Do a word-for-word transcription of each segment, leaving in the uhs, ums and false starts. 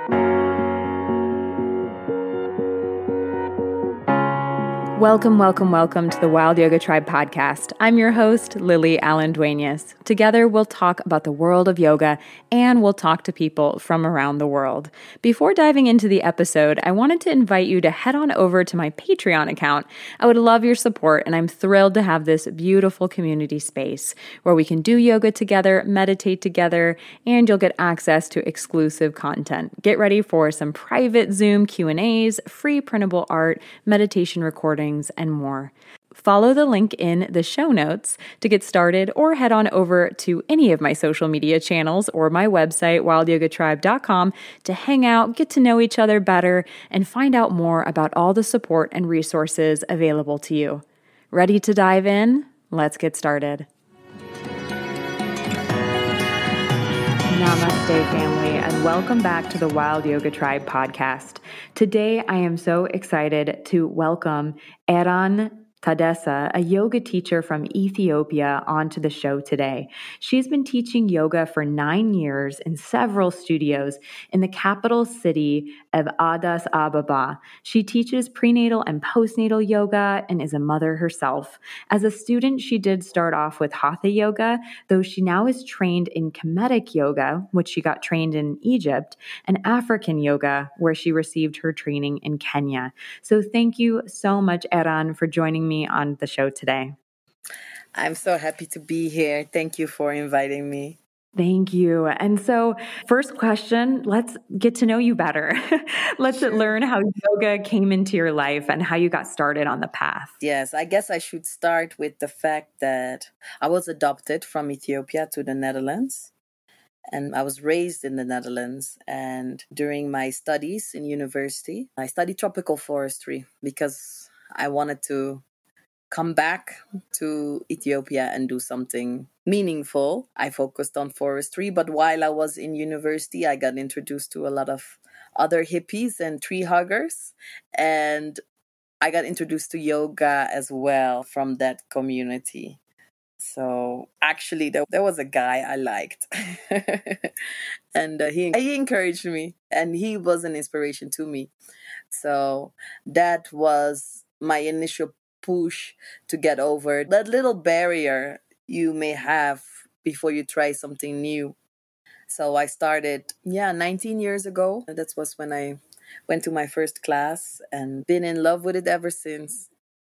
Welcome, welcome, welcome to the Wild Yoga Tribe podcast. I'm your host, Lily Allen Duenas. Together, we'll talk about the world of yoga and we'll talk to people from around the world. Before diving into the episode, I wanted to invite you to head on over to my Patreon account. I would love your support, and I'm thrilled to have this beautiful community space where we can do yoga together, meditate together, and you'll get access to exclusive content. Get ready for some private Zoom Q and A's, free printable art, meditation recordings, and more. Follow the link in the show notes to get started, or head on over to any of my social media channels or my website, wild yoga tribe dot com, to hang out, get to know each other better, and find out more about all the support and resources available to you. Ready to dive in? Let's get started. Namaste, family, and welcome back to the Wild Yoga Tribe podcast. Today, I am so excited to welcome Eran Tadessa, a yoga teacher from Ethiopia, onto the show today. She's been teaching yoga for nine years in several studios in the capital city of Addis Ababa. She teaches prenatal and postnatal yoga and is a mother herself. As a student, she did start off with Hatha yoga, though she now is trained in Kemetic yoga, which she got trained in Egypt, and African yoga, where she received her training in Kenya. So thank you so much, Eran, for joining me on the show today. I'm so happy to be here. Thank you for inviting me. Thank you. And so, first question, let's get to know you better. Let's sure. learn how yoga came into your life and how you got started on the path. Yes, I guess I should start with the fact that I was adopted from Ethiopia to the Netherlands. And I was raised in the Netherlands. And during my studies in university, I studied tropical forestry because I wanted to come back to Ethiopia and do something meaningful. I focused on forestry, but while I was in university, I got introduced to a lot of other hippies and tree huggers. And I got introduced to yoga as well from that community. So actually, there, there was a guy I liked. and uh, he, he encouraged me, and he was an inspiration to me. So that was my initial push to get over that little barrier you may have before you try something new. So I started, yeah, nineteen years ago. That was when I went to my first class and been in love with it ever since.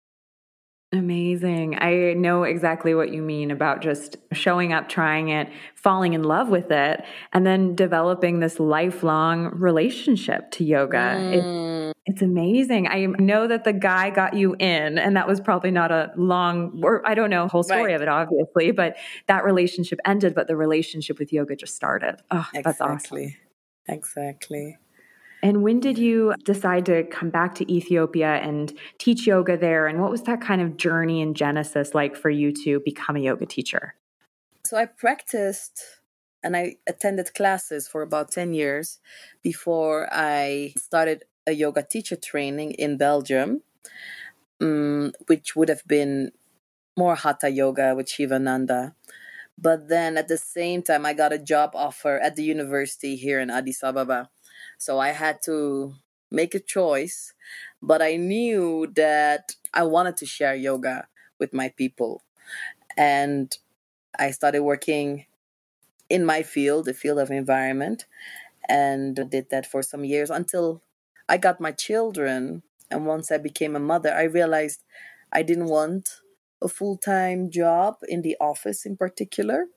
Amazing. I know exactly what you mean about just showing up, trying it, falling in love with it, and then developing this lifelong relationship to yoga. Mm. It, it's amazing. I know that the guy got you in, and that was probably not a long, or I don't know, whole story right. of it, obviously, but that relationship ended, but the relationship with yoga just started. Oh, exactly. That's awesome. Exactly. And when did you decide to come back to Ethiopia and teach yoga there? And what was that kind of journey and genesis like for you to become a yoga teacher? So I practiced and I attended classes for about ten years before I started a yoga teacher training in Belgium, um, which would have been more Hatha yoga with Shivananda. But then at the same time, I got a job offer at the university here in Addis Ababa. So I had to make a choice, but I knew that I wanted to share yoga with my people. And I started working in my field, the field of environment, and did that for some years until I got my children. And once I became a mother, I realized I didn't want a full-time job in the office in particular.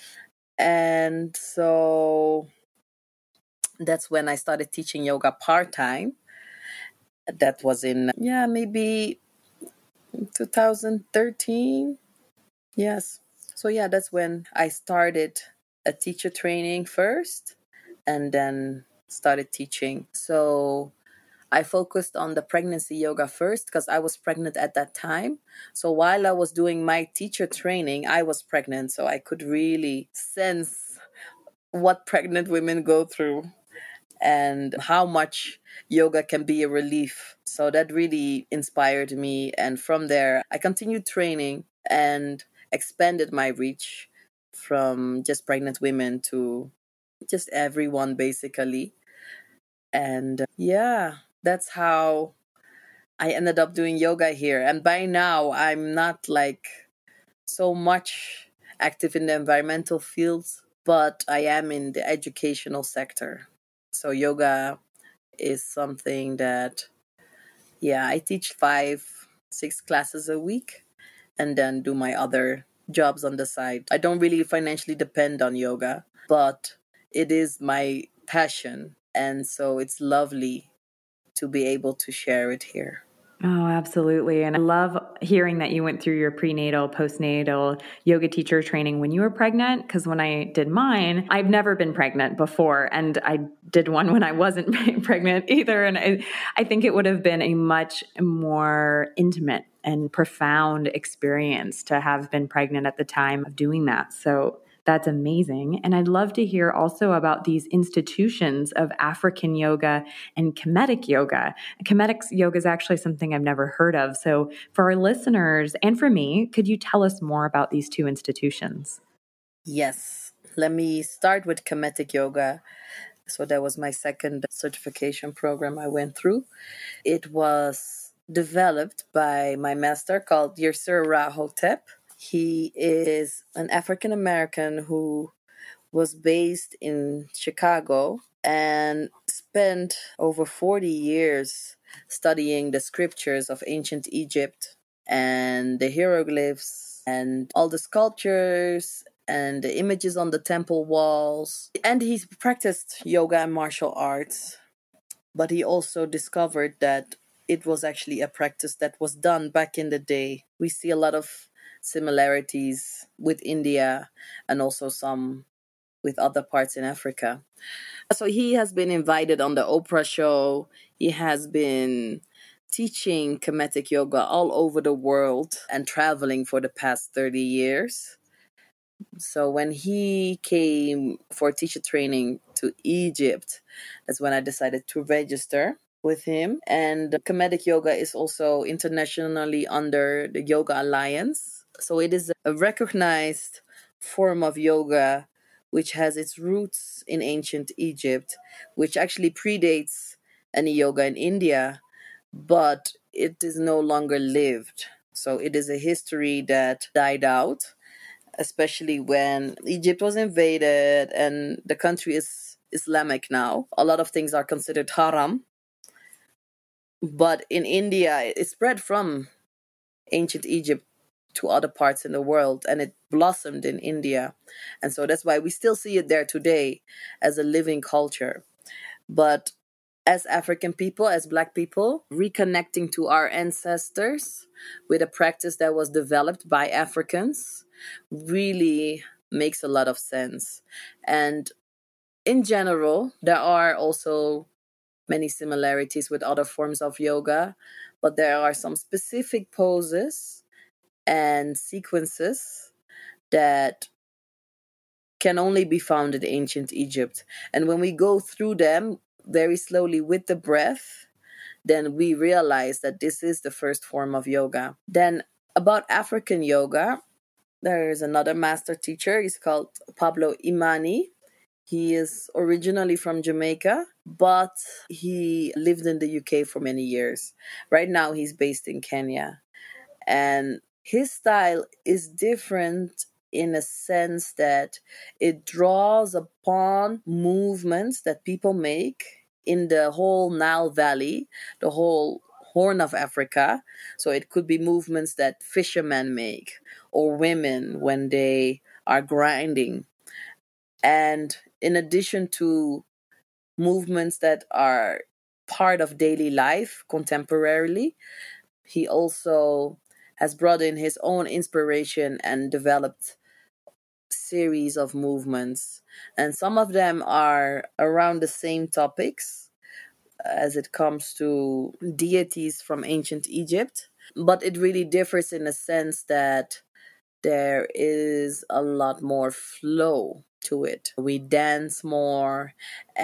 And so that's when I started teaching yoga part-time. That was in, yeah, maybe two thousand thirteen. Yes. So, yeah, that's when I started a teacher training first and then started teaching. So I focused on the pregnancy yoga first because I was pregnant at that time. So while I was doing my teacher training, I was pregnant. So I could really sense what pregnant women go through and how much yoga can be a relief. So that really inspired me. And from there, I continued training and expanded my reach from just pregnant women to just everyone, basically. And uh, yeah, that's how I ended up doing yoga here. And by now, I'm not like so much active in the environmental fields, but I am in the educational sector. So yoga is something that, yeah, I teach five, six classes a week and then do my other jobs on the side. I don't really financially depend on yoga, but it is my passion. And so it's lovely to be able to share it here. Oh, absolutely. And I love hearing that you went through your prenatal, postnatal yoga teacher training when you were pregnant. Because when I did mine, I've never been pregnant before. And I did one when I wasn't pregnant either. And I, I think it would have been a much more intimate and profound experience to have been pregnant at the time of doing that. So that's amazing. And I'd love to hear also about these institutions of African yoga and Kemetic yoga. Kemetic yoga is actually something I've never heard of. So for our listeners and for me, could you tell us more about these two institutions? Yes. Let me start with Kemetic yoga. So that was my second certification program I went through. It was developed by my master called Yasser Rahotep. He is an African American who was based in Chicago and spent over forty years studying the scriptures of ancient Egypt and the hieroglyphs and all the sculptures and the images on the temple walls. And he practiced yoga and martial arts, but he also discovered that it was actually a practice that was done back in the day. We see a lot of similarities with India and also some with other parts in Africa. So he has been invited on the Oprah show. He has been teaching Kemetic yoga all over the world and traveling for the past thirty years. So when he came for teacher training to Egypt, that's when I decided to register with him. And Kemetic yoga is also internationally under the Yoga Alliance. So it is a recognized form of yoga which has its roots in ancient Egypt, which actually predates any yoga in India, but it is no longer lived. So it is a history that died out, especially when Egypt was invaded and the country is Islamic now. A lot of things are considered haram. But in India, it spread from ancient Egypt to other parts in the world and it blossomed in India. And so that's why we still see it there today as a living culture. But as African people, as Black people, reconnecting to our ancestors with a practice that was developed by Africans really makes a lot of sense. And in general, there are also many similarities with other forms of yoga, but there are some specific poses and sequences that can only be found in ancient Egypt. And when we go through them very slowly with the breath, then we realize that this is the first form of yoga. Then about African yoga, there is another master teacher. He's called Pablo Imani. He is originally from Jamaica, but he lived in the U K for many years. Right now, he's based in Kenya. And his style is different in a sense that it draws upon movements that people make in the whole Nile Valley, the whole Horn of Africa. So it could be movements that fishermen make or women when they are grinding. And in addition to movements that are part of daily life contemporarily, he also has brought in his own inspiration and developed series of movements. And some of them are around the same topics as it comes to deities from ancient Egypt. But it really differs in the sense that there is a lot more flow to it. We dance more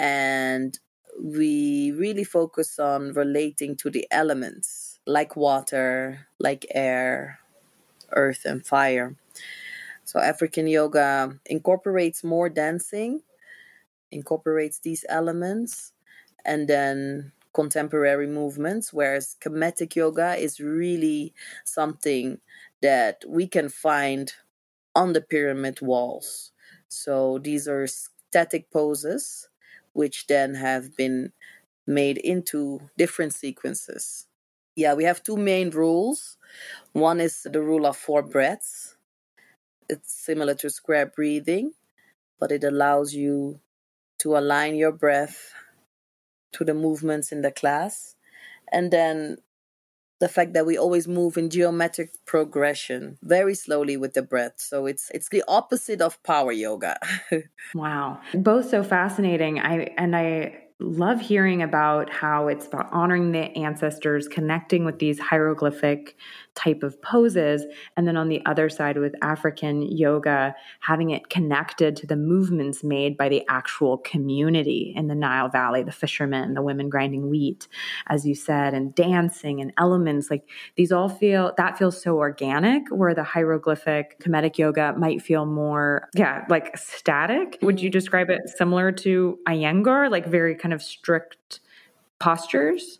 and we really focus on relating to the elements like water, like air, earth, and fire. So African yoga incorporates more dancing, incorporates these elements, and then contemporary movements, whereas Kemetic yoga is really something that we can find on the pyramid walls. So these are static poses, which then have been made into different sequences. Yeah, we have two main rules. One is the rule of four breaths. It's similar to square breathing, but it allows you to align your breath to the movements in the class. And then the fact that we always move in geometric progression very slowly with the breath. So it's it's the opposite of power yoga. Wow. Both so fascinating. I and I love hearing about how it's about honoring the ancestors, connecting with these hieroglyphic type of poses, and then on the other side with African yoga, having it connected to the movements made by the actual community in the Nile Valley, the fishermen, the women grinding wheat, as you said, and dancing and elements. Like these all feel, that feels so organic, where the hieroglyphic Kemetic yoga might feel more, yeah, like static. Would you describe it similar to Iyengar, like very kind of strict postures?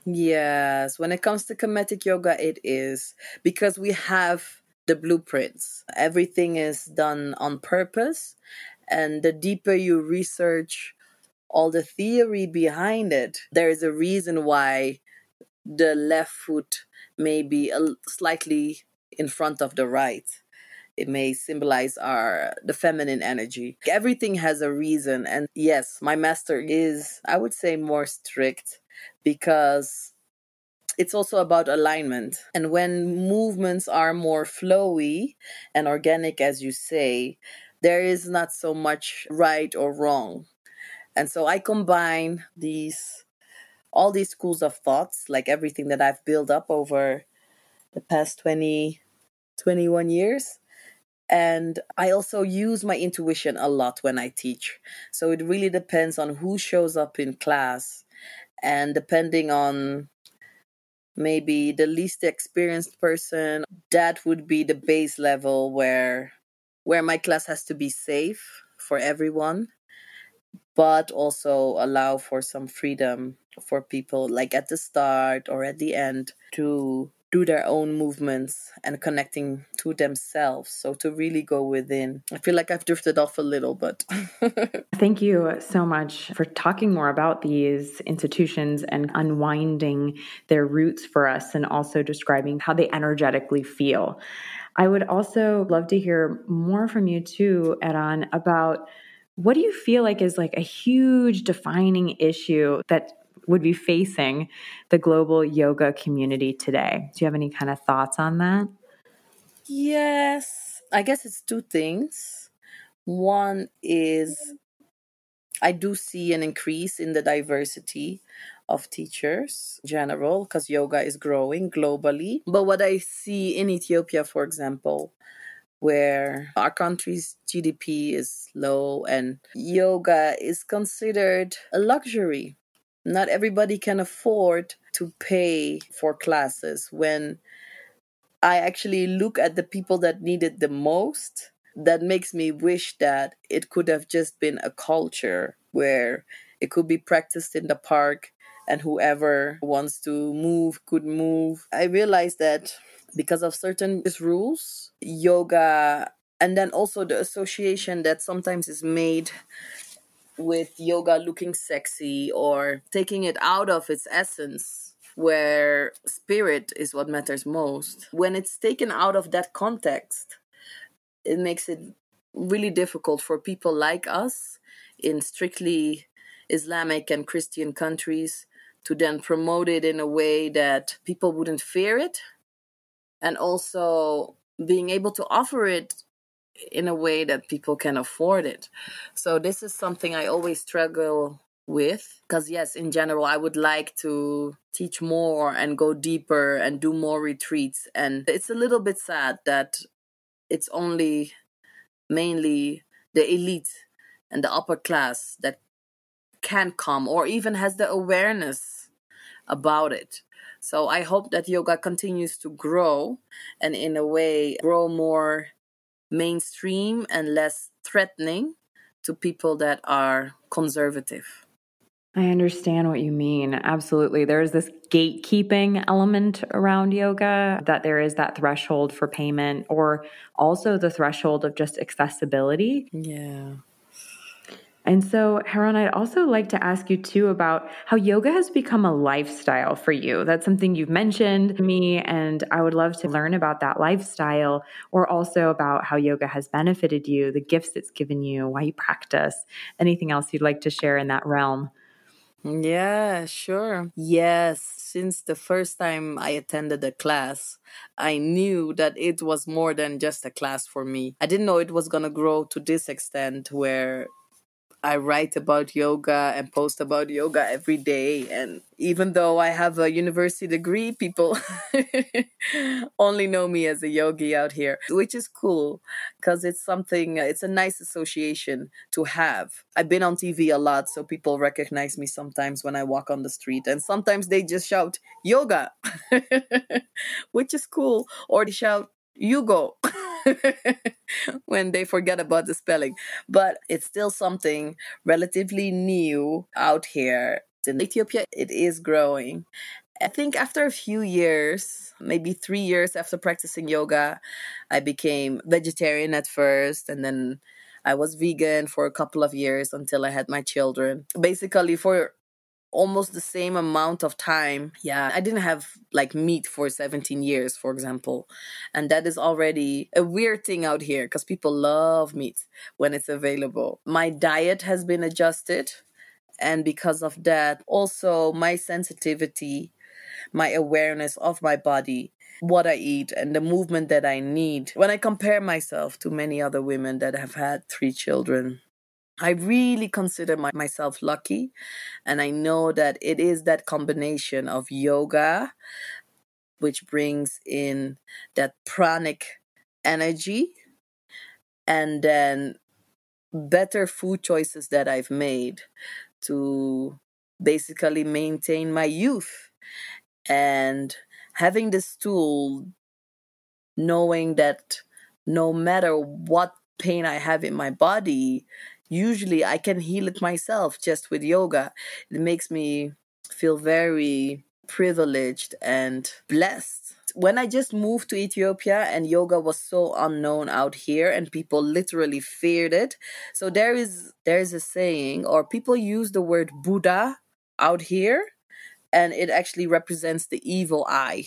Yes, when it comes to Kemetic yoga, it is because we have the blueprints. Everything is done on purpose. And the deeper you research all the theory behind it, there is a reason why the left foot may be a, slightly in front of the right. It may symbolize our the feminine energy. Everything has a reason. And yes, my master is, I would say, more strict because it's also about alignment. And when movements are more flowy and organic, as you say, there is not so much right or wrong. And so I combine these all these schools of thoughts, like everything that I've built up over the past twenty, twenty-one years. And I also use my intuition a lot when I teach. So it really depends on who shows up in class. And depending on maybe the least experienced person, that would be the base level where where my class has to be safe for everyone, but also allow for some freedom for people, like at the start or at the end, to do their own movements and connecting to themselves. So to really go within. I feel like I've drifted off a little, but Thank you so much for talking more about these institutions and unwinding their roots for us, and also describing how they energetically feel. I would also love to hear more from you too, Eran, about what do you feel like is like a huge defining issue that would be facing the global yoga community today? Do you have any kind of thoughts on that? yes, I guess it's two things. One is I do see an increase in the diversity of teachers in general because yoga is growing globally. But what I see in Ethiopia, for example, where our country's G D P is low and yoga is considered a luxury. Not everybody can afford to pay for classes when I actually look at the people that need it the most. That makes me wish that it could have just been a culture where it could be practiced in the park and whoever wants to move could move. I realized that because of certain rules, yoga, and then also the association that sometimes is made with yoga looking sexy or taking it out of its essence, where spirit is what matters most. When it's taken out of that context, it makes it really difficult for people like us in strictly Islamic and Christian countries to then promote it in a way that people wouldn't fear it, and also being able to offer it in a way that people can afford it. So this is something I always struggle with because yes, in general, I would like to teach more and go deeper and do more retreats. And it's a little bit sad that it's only mainly the elite and the upper class that can come or even has the awareness about it. So I hope that yoga continues to grow and in a way grow more mainstream and less threatening to people that are conservative. I understand what you mean. Absolutely. There's this gatekeeping element around yoga, that there is that threshold for payment, or also the threshold of just accessibility. Yeah. And so, Haran, I'd also like to ask you too about how yoga has become a lifestyle for you. That's something you've mentioned to me, and I would love to learn about that lifestyle, or also about how yoga has benefited you, the gifts it's given you, why you practice, anything else you'd like to share in that realm. Yeah, sure. Yes, since the first time I attended a class, I knew that it was more than just a class for me. I didn't know it was going to grow to this extent where I write about yoga and post about yoga every day. And even though I have a university degree, people only know me as a yogi out here, which is cool because it's something, it's a nice association to have. I've been on T V a lot, so people recognize me sometimes when I walk on the street. And sometimes they just shout, yoga, which is cool. Or they shout, you go. When they forget about the spelling. But it's still something relatively new out here. In Ethiopia, it is growing. I think after a few years, maybe three years after practicing yoga, I became vegetarian at first, and then I was vegan for a couple of years until I had my children. Basically, for almost the same amount of time. Yeah, I didn't have like meat for seventeen years, for example. And that is already a weird thing out here because people love meat when it's available. My diet has been adjusted. And because of that, also my sensitivity, my awareness of my body, what I eat, and the movement that I need. When I compare myself to many other women that have had three children, I really consider my, myself lucky, and I know that it is that combination of yoga, which brings in that pranic energy, and then better food choices that I've made to basically maintain my youth. And having this tool, knowing that no matter what pain I have in my body, usually I can heal it myself just with yoga. It makes me feel very privileged and blessed. When I just moved to Ethiopia and yoga was so unknown out here and people literally feared it. So there is there is a saying, or people use the word Buddha out here, and it actually represents the evil eye.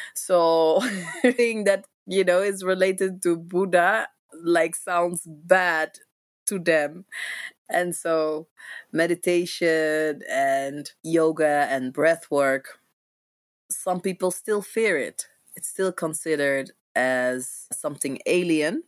So thing that, you know, is related to Buddha like sounds bad to them. And so meditation and yoga and breath work, some people still fear it. It's still considered as something alien.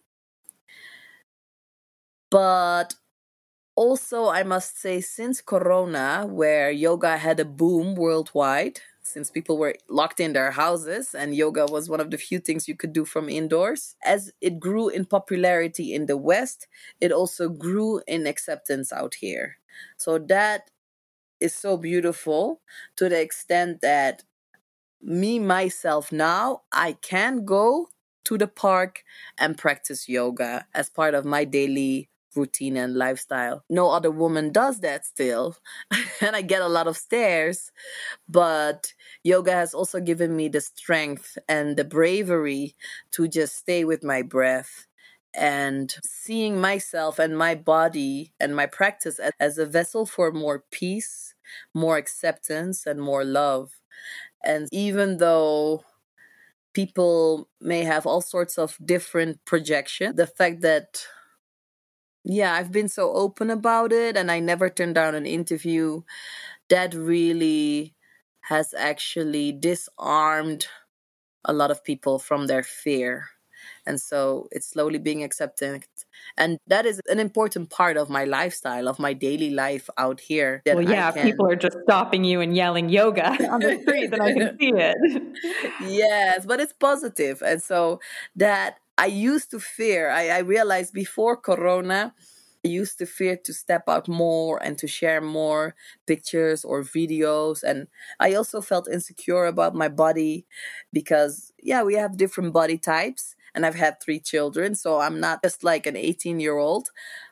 But also, I must say, since Corona, where yoga had a boom worldwide, since people were locked in their houses and yoga was one of the few things you could do from indoors, as it grew in popularity in the West, it also grew in acceptance out here. So that is so beautiful, to the extent that me, myself, now, I can go to the park and practice yoga as part of my daily routine and lifestyle. No other woman does that still. And I get a lot of stares. But yoga has also given me the strength and the bravery to just stay with my breath and seeing myself and my body and my practice as a vessel for more peace, more acceptance, and more love. And even though people may have all sorts of different projections, the fact that, yeah, I've been so open about it and I never turned down an interview, that really has actually disarmed a lot of people from their fear. And so it's slowly being accepted. And that is an important part of my lifestyle, of my daily life out here. Well, yeah, can... people are just stopping you and yelling yoga on the street, then I can see it. Yes, but it's positive. And so that I used to fear, I, I realized before Corona, I used to fear to step out more and to share more pictures or videos. And I also felt insecure about my body because, yeah, we have different body types. And I've had three children, so I'm not just like an eighteen-year-old.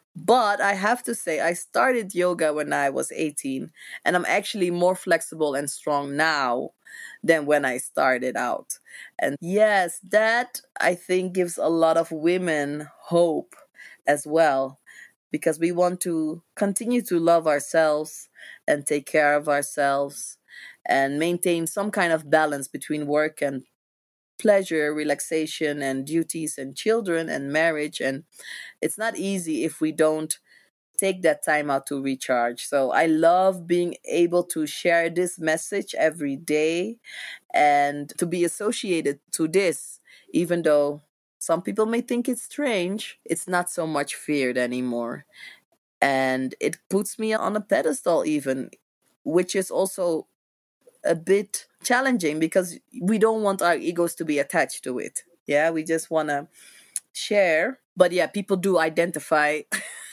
But I have to say, I started yoga when I was eighteen, and I'm actually more flexible and strong now than when I started out. And yes, that I think gives a lot of women hope as well, because we want to continue to love ourselves and take care of ourselves and maintain some kind of balance between work and pleasure, relaxation, and duties, and children and marriage. And it's not easy if we don't take that time out to recharge. So I love being able to share this message every day and to be associated to this, even though some people may think it's strange, it's not so much feared anymore. And it puts me on a pedestal, even, which is also a bit challenging because we don't want our egos to be attached to it. Yeah, we just want to share. But yeah, people do identify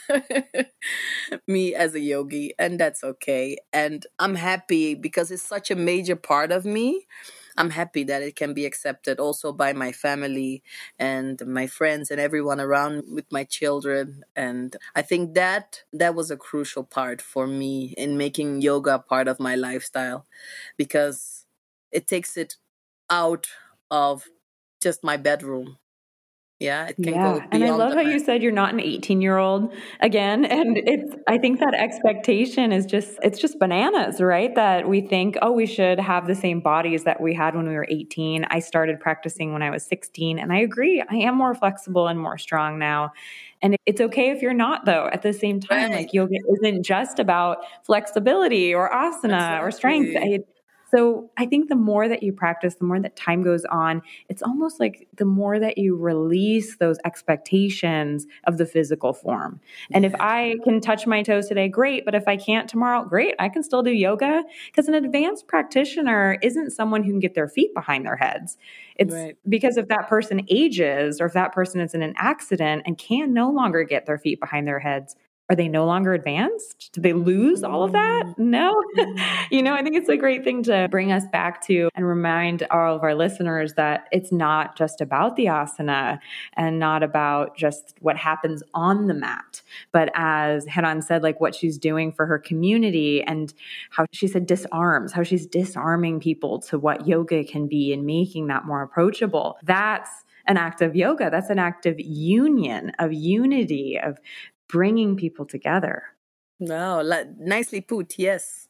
me as a yogi, and that's okay. And I'm happy because it's such a major part of me. I'm happy that it can be accepted also by my family and my friends and everyone around with my children. And I think that that was a crucial part for me in making yoga part of my lifestyle, because it takes it out of just my bedroom. Yeah, it can go Yeah. And I beyond love how that. you said you're not an eighteen year old again. And it's, I think that expectation is just, it's just bananas, right? That we think, oh, we should have the same bodies that we had when we were eighteen. I started practicing when I was sixteen. And I agree. I am more flexible and more strong now. And it's okay if you're not, though, at the same time. Right. Like yoga isn't just about flexibility or asana or strength. Exactly. I, so I think the more that you practice, the more that time goes on, it's almost like the more that you release those expectations of the physical form. And if Yeah. I can touch my toes today, great. But if I can't tomorrow, great. I can still do yoga, because an advanced practitioner isn't someone who can get their feet behind their heads. It's Right. because if that person ages or if that person is in an accident and can no longer get their feet behind their heads, are they no longer advanced? Did they lose all of that? Mm. No. You know, I think it's a great thing to bring us back to and remind all of our listeners that it's not just about the asana and not about just what happens on the mat, but as Heran said, like what she's doing for her community and how she said disarms, how she's disarming people to what yoga can be and making that more approachable. That's an act of yoga. That's an act of union, of unity, of bringing people together. No, like, nicely put. Yes.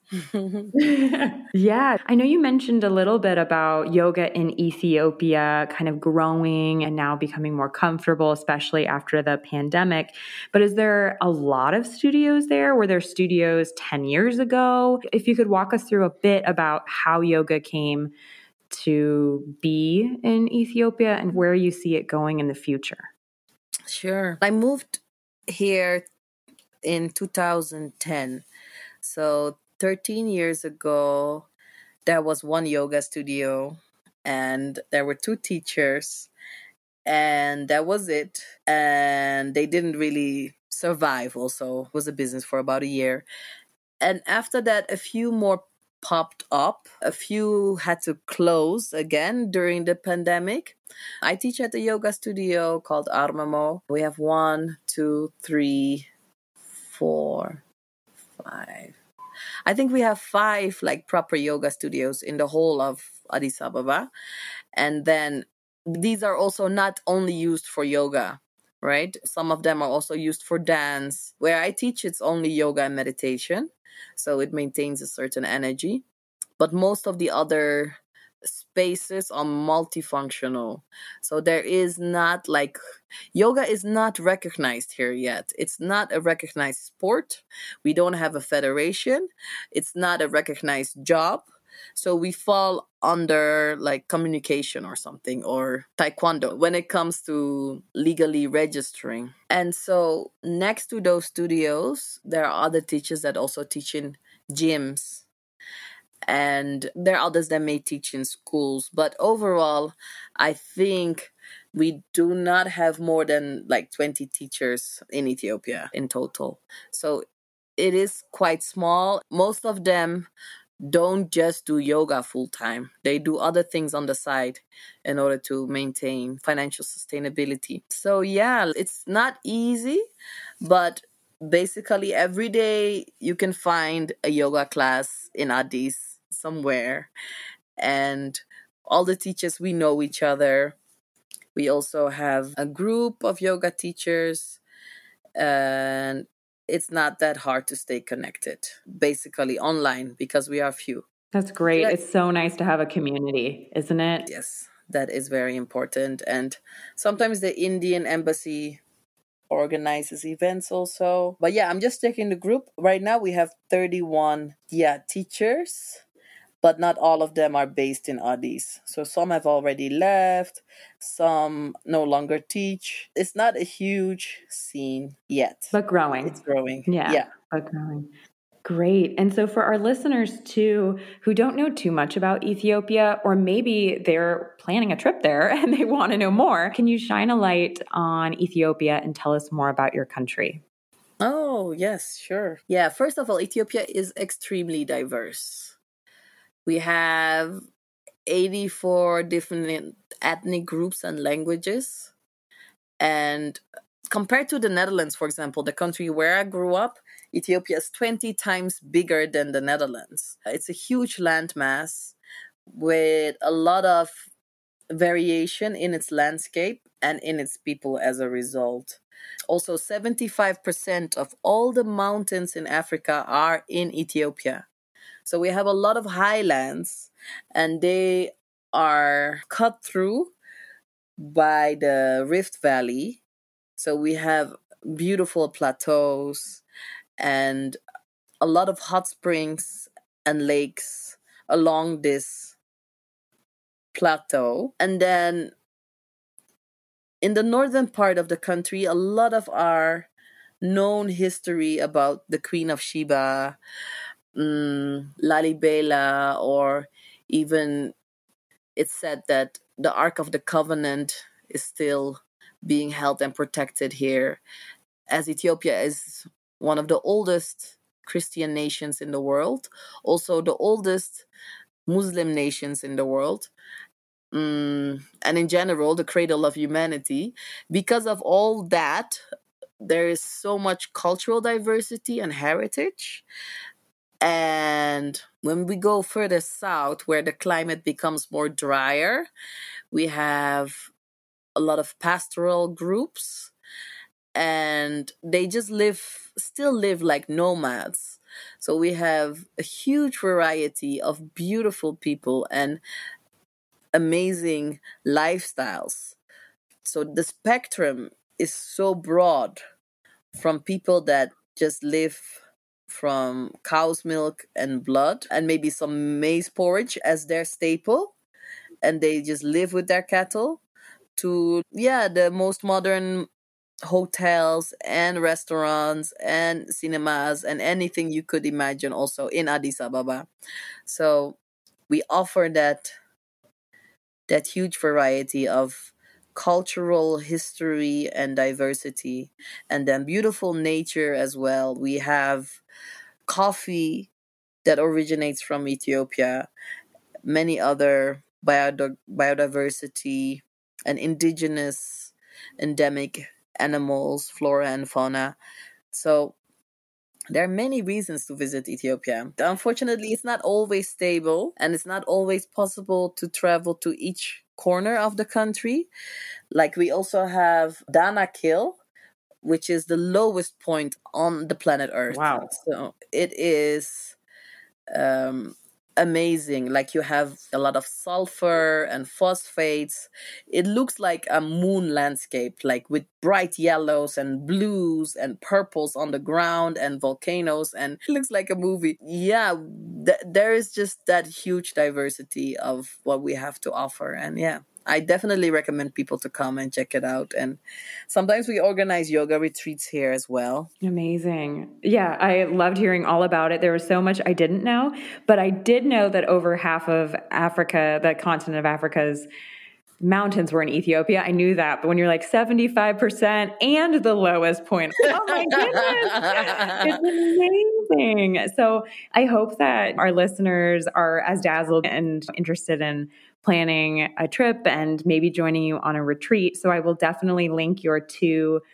Yeah. I know you mentioned a little bit about yoga in Ethiopia kind of growing and now becoming more comfortable, especially after the pandemic. But is there a lot of studios there? Were there studios ten years ago? If you could walk us through a bit about how yoga came to be in Ethiopia and where you see it going in the future. Sure. I moved here in two thousand ten. So thirteen years ago, there was one yoga studio and there were two teachers, and that was it. And they didn't really survive also. It was a business for about a year. And after that, a few more popped up. A few had to close again during the pandemic. I teach at a yoga studio called Armamo. We have one, two, three, four, five. I think we have five like proper yoga studios in the whole of Addis Ababa. And then these are also not only used for yoga, right? Some of them are also used for dance. Where I teach, it's only yoga and meditation. So it maintains a certain energy. But most of the other spaces are multifunctional. So there is not like, yoga is not recognized here yet. It's not a recognized sport. We don't have a federation. It's not a recognized job. So we fall under like communication or something, or taekwondo when it comes to legally registering. And so next to those studios, there are other teachers that also teach in gyms. And there are others that may teach in schools. But overall, I think we do not have more than like twenty teachers in Ethiopia in total. So it is quite small. Most of them don't just do yoga full time. They do other things on the side in order to maintain financial sustainability. So yeah, it's not easy, but basically every day you can find a yoga class in Addis somewhere. And all the teachers, we know each other. We also have a group of yoga teachers, and it's not that hard to stay connected, basically online, because we are few. That's great. It's so nice to have a community, isn't it? Yes, that is very important. And sometimes the Indian embassy organizes events also. But yeah, I'm just checking the group. Right now we have thirty-one, yeah, teachers, but not all of them are based in Addis. So some have already left, some no longer teach. It's not a huge scene yet. But growing. It's growing. Yeah, Yeah. but growing. Great. And so for our listeners too, who don't know too much about Ethiopia, or maybe they're planning a trip there and they want to know more, can you shine a light on Ethiopia and tell us more about your country? Oh, yes, sure. Yeah, first of all, Ethiopia is extremely diverse. We have eighty-four different ethnic groups and languages. And compared to the Netherlands, for example, the country where I grew up, Ethiopia is twenty times bigger than the Netherlands. It's a huge landmass with a lot of variation in its landscape and in its people as a result. Also, seventy-five percent of all the mountains in Africa are in Ethiopia. So we have a lot of highlands, and they are cut through by the Rift Valley. So we have beautiful plateaus and a lot of hot springs and lakes along this plateau. And then in the northern part of the country, a lot of our known history about the Queen of Sheba, um, Lalibela, or even it's said that the Ark of the Covenant is still being held and protected here, as Ethiopia is one of the oldest Christian nations in the world, also the oldest Muslim nations in the world, um, and in general, the cradle of humanity. Because of all that, there is so much cultural diversity and heritage. And when we go further south, where the climate becomes more drier, we have a lot of pastoral groups, and they just live, still live like nomads. So we have a huge variety of beautiful people and amazing lifestyles. So the spectrum is so broad, from people that just live from cow's milk and blood and maybe some maize porridge as their staple, and they just live with their cattle, to yeah the most modern hotels and restaurants and cinemas and anything you could imagine also in Addis Ababa. So we offer that that huge variety of cultural history and diversity, and then beautiful nature as well. We have coffee that originates from Ethiopia, many other biod- biodiversity and indigenous endemic animals, flora and fauna. So there are many reasons to visit Ethiopia. Unfortunately, it's not always stable, and it's not always possible to travel to each corner of the country. Like, we also have Danakil, which is the lowest point on the planet Earth. Wow. So it is um, amazing. Like, you have a lot of sulfur and phosphates. It looks like a moon landscape, like with bright yellows and blues and purples on the ground and volcanoes, and it looks like a movie. Yeah, th- there is just that huge diversity of what we have to offer. And yeah, I definitely recommend people to come and check it out. And sometimes we organize yoga retreats here as well. Amazing. Yeah, I loved hearing all about it. There was so much I didn't know, but I did know that over half of Africa, the continent of Africa's mountains were in Ethiopia. I knew that, but when you're like seventy-five percent and the lowest point, oh my goodness, it's amazing. So I hope that our listeners are as dazzled and interested in planning a trip and maybe joining you on a retreat. So I will definitely link your two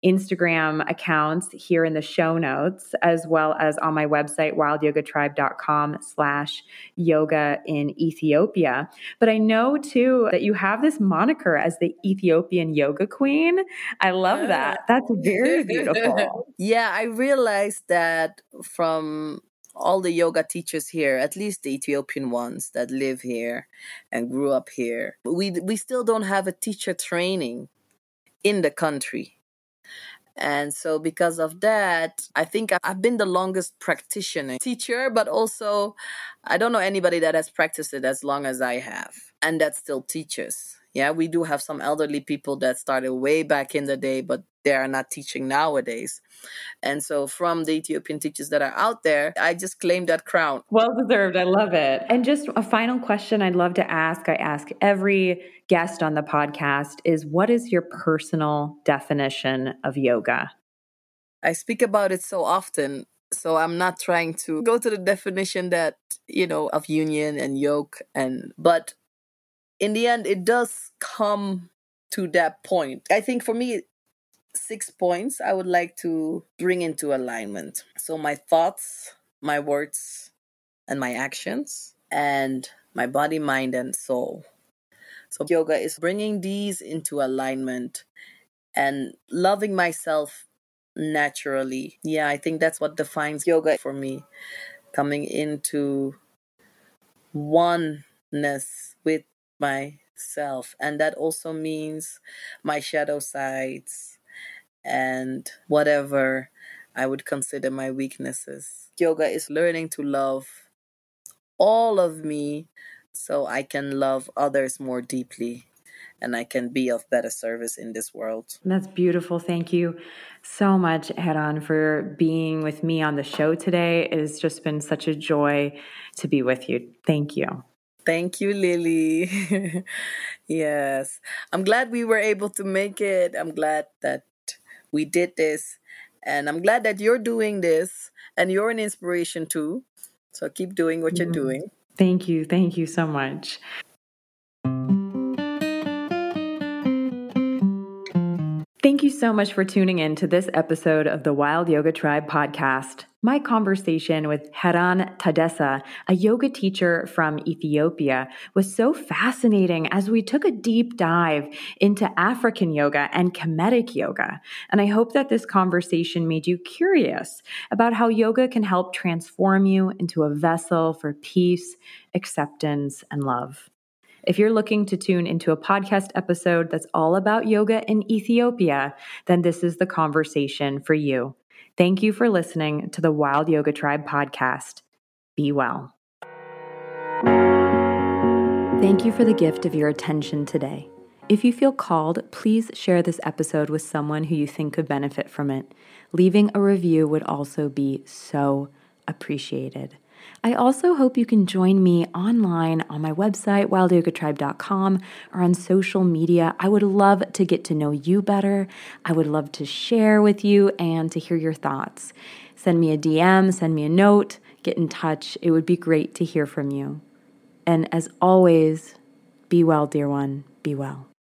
Instagram accounts here in the show notes, as well as on my website, wildyogatribe.com slash yoga in Ethiopia. But I know too that you have this moniker as the Ethiopian yoga queen. I love that. That's very beautiful. Yeah, I realized that from all the yoga teachers here, at least the Ethiopian ones that live here and grew up here, we we still don't have a teacher training in the country. And so because of that, I think I've been the longest practitioner teacher, but also I don't know anybody that has practiced it as long as I have and that still teaches. Yeah, we do have some elderly people that started way back in the day, but they are not teaching nowadays. And so from the Ethiopian teachers that are out there, I just claim that crown. Well deserved. I love it. And just a final question I'd love to ask, I ask every guest on the podcast, is what is your personal definition of yoga? I speak about it so often, so I'm not trying to go to the definition that, you know, of union and yoke, and but in the end, it does come to that point. I think for me, six points I would like to bring into alignment. So my thoughts, my words, and my actions, and my body, mind, and soul. So yoga is bringing these into alignment and loving myself naturally. Yeah, I think that's what defines yoga for me. Coming into oneness with myself. And that also means my shadow sides and whatever I would consider my weaknesses. Yoga is learning to love all of me so I can love others more deeply and I can be of better service in this world. That's beautiful. Thank you so much, Heran, for being with me on the show today. It has just been such a joy to be with you. Thank you. Thank you, Lily. Yes. I'm glad we were able to make it. I'm glad that we did this. And I'm glad that you're doing this and you're an inspiration too. So keep doing what you're doing. Thank you. Thank you so much. Thank you so much for tuning in to this episode of the Wild Yoga Tribe podcast. My conversation with Heran Tadessa, a yoga teacher from Ethiopia, was so fascinating as we took a deep dive into African yoga and Kemetic yoga. And I hope that this conversation made you curious about how yoga can help transform you into a vessel for peace, acceptance, and love. If you're looking to tune into a podcast episode that's all about yoga in Ethiopia, then this is the conversation for you. Thank you for listening to the Wild Yoga Tribe podcast. Be well. Thank you for the gift of your attention today. If you feel called, please share this episode with someone who you think could benefit from it. Leaving a review would also be so appreciated. I also hope you can join me online on my website, wild yoga tribe dot com, or on social media. I would love to get to know you better. I would love to share with you and to hear your thoughts. Send me a D M, send me a note, get in touch. It would be great to hear from you. And as always, be well, dear one, be well.